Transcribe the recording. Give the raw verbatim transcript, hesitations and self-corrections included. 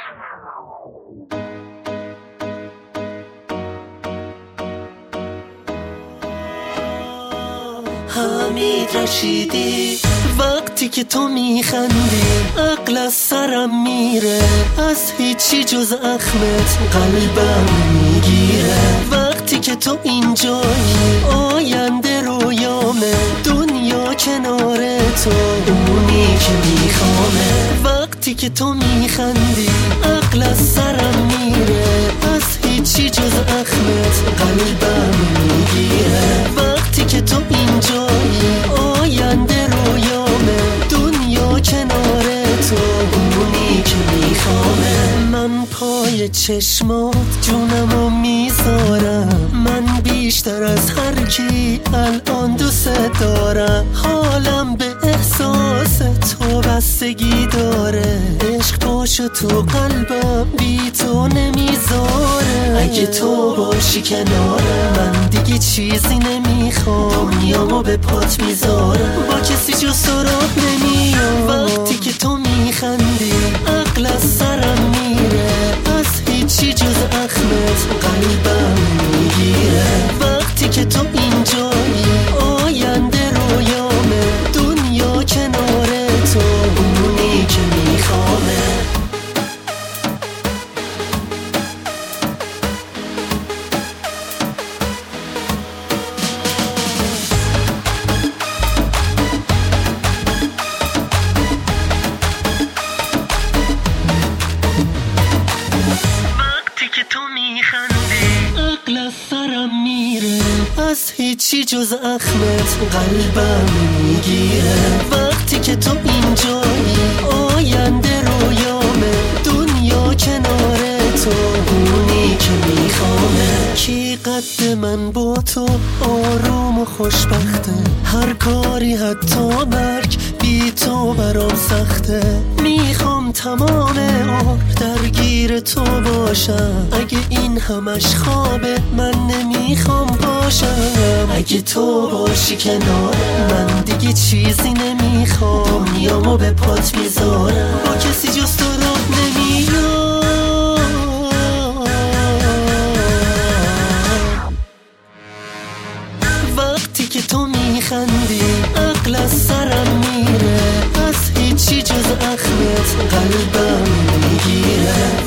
حمید رشیدی. وقتی که تو میخندی عقل از سرم میره، از هیچی جز اخمت قلبم میگیره. وقتی که تو اینجایی آینده رویامه، دنیا کنار تو اونی که میخوامه. وقتی که تو میخندی عقل از سرم میره، از هیچی جز اخمت قلبم میگیره. وقتی که تو اینجایی آینده رویامه، دنیا کنار تو اونی که میخوامه. من پای چشمات جونمو میذارم، من بیشتر از هر کی الان دوست دارم. حالم به احساس تو بستگی داره، عشق پاشو تو قلبم بی تو نمیذاره. اگه تو باشی کنارم من دیگه چیزی نمیخوام، دنیامو به پات میذارم، با کسی جز تو راه نمیام. وقتی که تو میخندی عقل از سرم میره، از هیچی جز اخمت قلبم میگیره. وقتی که تو اینجایی آینده رویامه، دنیا کنار تو اونی که میخوامه. عقل از سرم میره، از هیچی جز اخمت قلبم میگیره. وقتی که تو اینجایی آینده رویامه، دنیا کنار تو اونی که میخوامه. کی قد من با تو آروم و خوشبخته، هر کاری حتی مرگ بی تو برام سخته. میخوام تمام عمر درگیر تو باشم، اگه این همش خوابه من نمیخوام باشم. اگه تو باشی کنارم من دیگه چیزی نمیخوام، دنیامو به پات میذارم، با کسی جز تو راه نمیرم. وقتی که تو میخندی عقل از سرم میره، از هیچی جز اخمت قلبم میگیره.